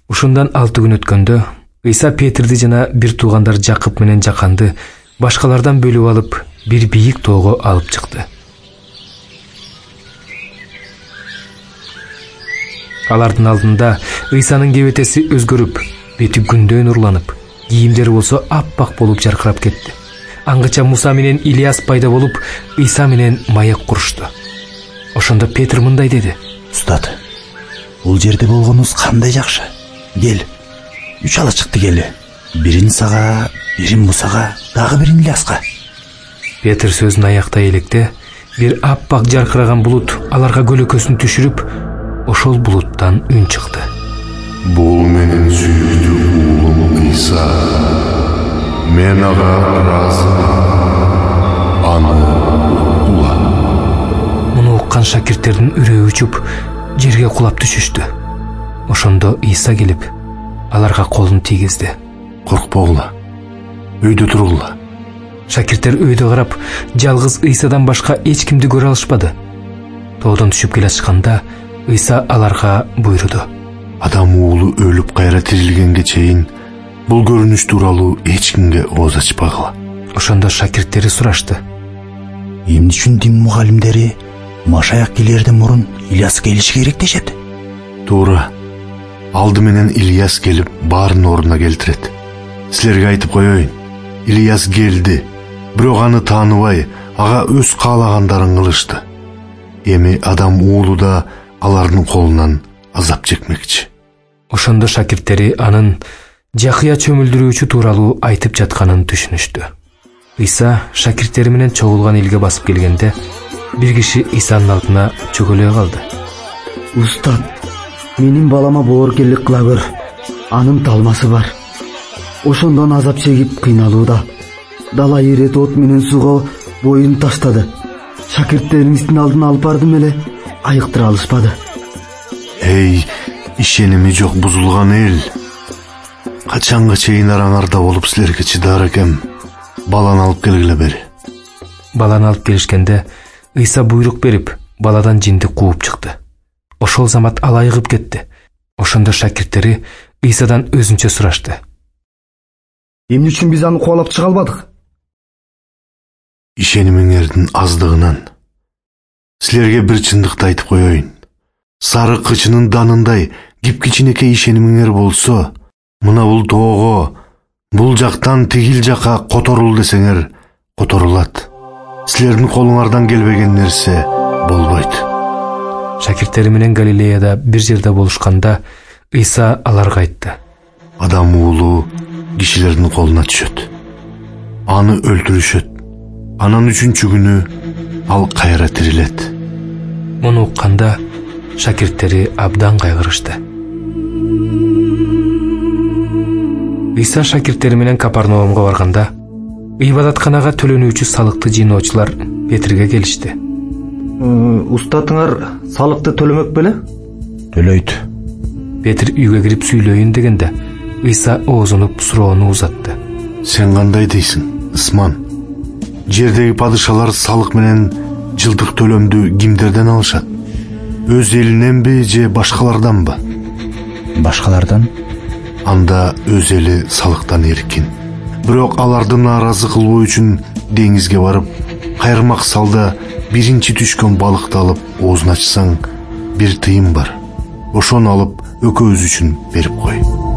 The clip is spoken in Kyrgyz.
Ушундан 6 күн өткөндө Ыйса Петрди жана бир туугандар Жакып менен Жаканды башкалардан бөлүп алып, бир бийик тоого алып чыкты. Алардын алдында Ыйсанын кебетеси өзгөрүп, бети күндөй нурланып, кийимдери болсо аппак болуп жаркырап кетти. Аңгыча Муса менен Илияс пайда болуп, Ыйса менен маек курушту. Ошондо Петр мындай деди: "Устат, бул жерде болгонубуз кандай жакшы. Кел, 3 ала чыкты кели. Бирин сага, бирин Мусага, дагы бирин Илияска." Петр сөзүн аяктай электе, бир аппак жаркыраган булут аларга көлөкөсүн түшүрүп, ошол булуттан үн чыкты: "Бул менин сүйүктүү уулум Ыйса. Мен ага ыраазымын. Аны ула." Муну уккан шакирттердин үрөө учуп, жерге кулап түшүштү. Ошондо Ыйса келип, аларга колун тийгизди. "Коркпогула. Өйдө тургула." Шакирттер өйдө карап, жалгыз Ыйсадан башка эч кимди көрө алышпады. Тоодон түшүп келе жатканда Ыйса аларга буйруду: "Адам уулу өлүп кайра тирилгенге чейин бул көрүнүш тууралуу эч кимге ооз ачпагыла." Ошондо шакирттери сурашты: "Эмне үчүн дин мугалимдери Машаяк келерден мурун Илияс келиши керек дешет?" "Туура. Алды менен Илияс келип баарын ордуна келтирет. Силерге айтып коеюн, Илияс келди, бирок аны тааныбай, ага өз каалагандарын кылышты. Эми Адам уулу да алардын колунан азап чекмекчи." Ошондо шакирттери анын жакыя чөмүлдүрүүчү тууралуу айтып жатканын түшүнүштү. Ыйса шакирттери менен чогулган элге басып келгенде, бир киши Ыйсанын алдына чөгөлөй калды: "Устат, менин балама боорукерлик кыла көр. Анын талмасы бар. Ошондон азап чегип кыйналууда. Дала ирет от менен сууга боюн таштады. Шакирттериңиздин алдына алып бардым эле, айыктыра алышпады." "Эй, ишеними жок бузулган эл. Качанга чейин араңарда болуп силерге чыдаар экем? Баланы алып келгиле бери." Баланы алып келишкенде Ыйса буйрук берип, баладан жинди кууп чыкты. Ошол замат ал айыгып кетти. Ошондо шакирттери Ыйсадан өзүнчө сурашты: "Эмне үчүн биз аны кубалап чыга албадык?" "Ишенимиңердин аздыгынан. Силерге бир чындыкты айтып коеюн. Сары кычынын данындай кичинекей ишенимиңер болсо, мына бул тоого, бул жактан тигил жака которул десеңер, которулат. Силердин колуңардан келбеген нерсе болбойт." Шакирттери менен Галилеяда бир жерде болушканда Ыйса аларга айтты: "Адам уулу кишилердин колуна түшөт. Аны өлтүрүшөт. Анан 3-чү күнү ал кайра тирилет." Муну укканда шакирттери абдан кайгырышты. Ыйса шакирттери менен Капарнаумга барганда, ибадатканага төлөнүүчү салыкты жыйноочулар Петрге келишти: "Устатыңар салыкты төлөмөк беле?" "Төлөйт." Петр үйгө кирип сүйлөйүн дегенде Ыйса оозунуп суроону узатты: "Сен кандай дейсиң, ысман? Жердеги падышалар салык менен жылдык төлөмдү кимдерден алышат? Өз элиненби же башкаларданбы?" "Башкалардан." "Анда өз эли салыктан эркин. Бирок аларды нааразы кылбоо үчүн деңизге барып, кайрмак салда биринчи түшкөн балыкты алып оозун ачсаң, 1 тыйын бар. Ошону алып экөөбүз үчүн берип кой."